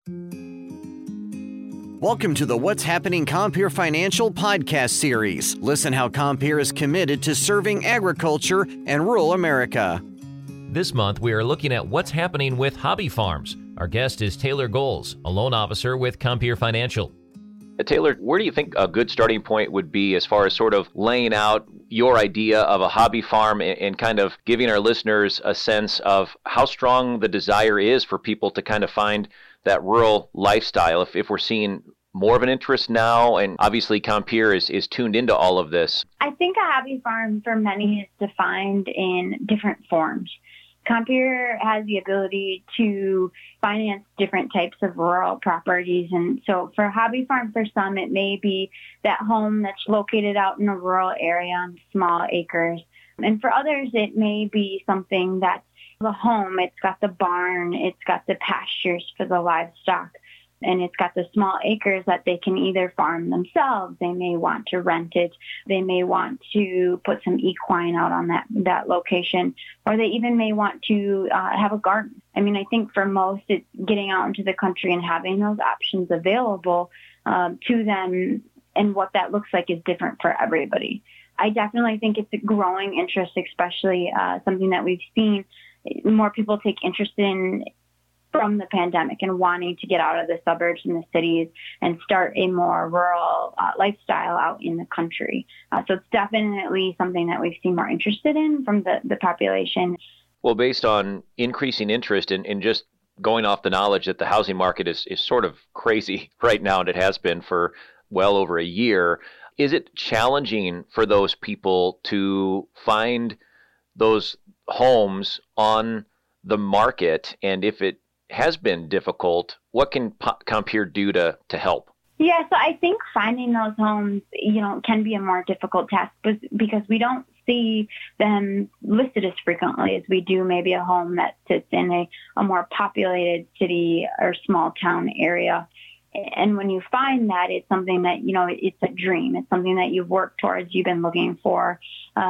Welcome to the What's Happening Compeer Financial podcast series. Listen how Compeer is committed to serving agriculture and rural America. This month, we are looking at what's happening with hobby farms. Our guest is Taylor Goals, a loan officer with Compeer Financial. Taylor, where do you think a good starting point would be as far as sort of laying out your idea of a hobby farm and kind of giving our listeners a sense of how strong the desire is for people to kind of find that rural lifestyle, if we're seeing more of an interest now, and obviously Compeer is tuned into all of this? I think a hobby farm for many is defined in different forms. Compeer has the ability to finance different types of rural properties. And so for a hobby farm, for some, it may be that home that's located out in a rural area on small acres. And for others, it may be something that's the home. It's got the barn, it's got the pastures for the livestock, and it's got the small acres that they can either farm themselves. They may want to rent it. They may want to put some equine out on that location, or they even may want to have a garden. I mean, I think for most, it's getting out into the country and having those options available to them, and what that looks like is different for everybody. I definitely think it's a growing interest, especially something that we've seen more people take interest in from the pandemic and wanting to get out of the suburbs and the cities and start a more rural lifestyle out in the country. So it's definitely something that we've seen more interested in from the population. Well, based on increasing interest in just going off the knowledge that the housing market is sort of crazy right now, and it has been for well over a year, is it challenging for those people to find those homes on the market? And if it has been difficult, what can Compeer do to help? Yeah, so I think finding those homes, can be a more difficult task because we don't see them listed as frequently as we do maybe a home that sits in a more populated city or small town area. And when you find that, it's something that, it's a dream. It's something that you've worked towards, you've been looking for.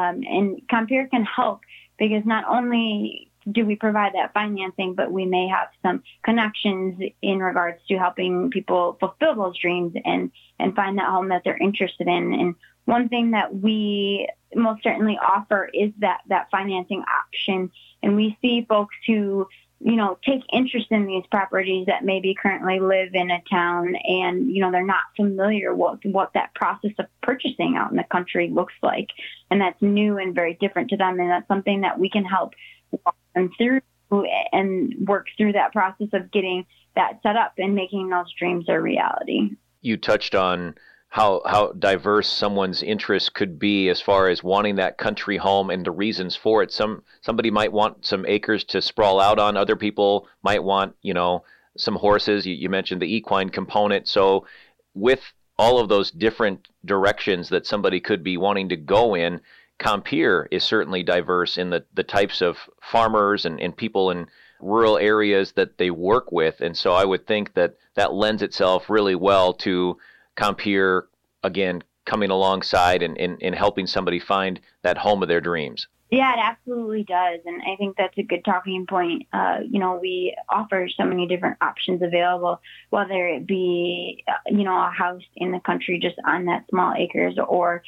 And Compeer can help because not only do we provide that financing, but we may have some connections in regards to helping people fulfill those dreams and find that home that they're interested in. And one thing that we most certainly offer is that financing option. And we see folks who take interest in these properties that maybe currently live in a town and, they're not familiar with what that process of purchasing out in the country looks like. And that's new and very different to them. And that's something that we can help walk them through and work through that process of getting that set up and making those dreams a reality. You touched on how diverse someone's interest could be as far as wanting that country home and the reasons for it. Somebody might want some acres to sprawl out on. Other people might want, some horses. You mentioned the equine component. So with all of those different directions that somebody could be wanting to go in, Compeer is certainly diverse in the types of farmers and people in rural areas that they work with. And so I would think that lends itself really well to Compeer, again, coming alongside and helping somebody find that home of their dreams. Yeah, it absolutely does. And I think that's a good talking point. We offer so many different options available, whether it be, a house in the country just on that small acres or,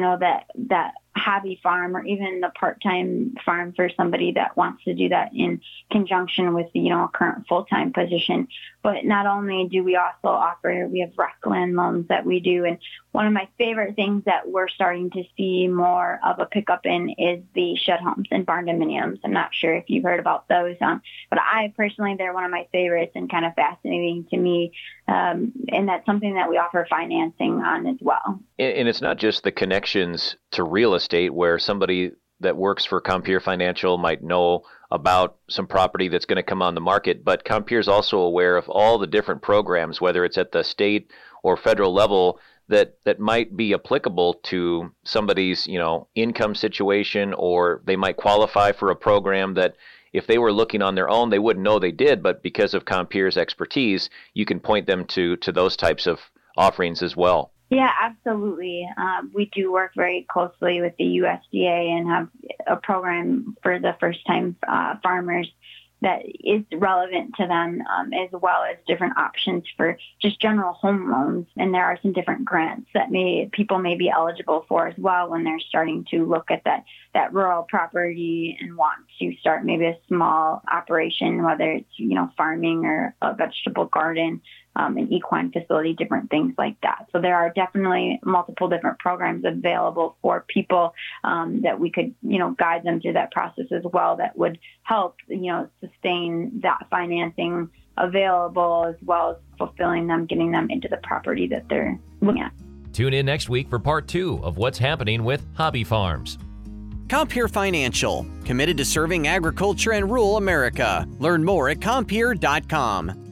that hobby farm or even the part-time farm for somebody that wants to do that in conjunction with, a current full-time position. But not only do we also offer, we have rec land loans that we do. And one of my favorite things that we're starting to see more of a pickup in is the shed homes and barn dominiums. I'm not sure if you've heard about those, but I personally, they're one of my favorites and kind of fascinating to me. And that's something that we offer financing on as well. And it's not just the connections to real estate where somebody that works for Compeer Financial might know about some property that's going to come on the market, but Compeer is also aware of all the different programs, whether it's at the state or federal level, that might be applicable to somebody's, income situation, or they might qualify for a program that if they were looking on their own, they wouldn't know they did, but because of Compeer's expertise, you can point them to those types of offerings as well. Yeah, absolutely. We do work very closely with the USDA and have a program for the first-time farmers that is relevant to them, as well as different options for just general home loans. And there are some different grants that people may be eligible for as well when they're starting to look at that rural property and want to start maybe a small operation, whether it's, farming or a vegetable garden, an equine facility, different things like that. So there are definitely multiple different programs available for people that we could, guide them through that process as well that would help, sustain that financing available as well as fulfilling them, getting them into the property that they're looking at. Tune in next week for part 2 of What's Happening with Hobby Farms. Compeer Financial, committed to serving agriculture and rural America. Learn more at Compeer.com.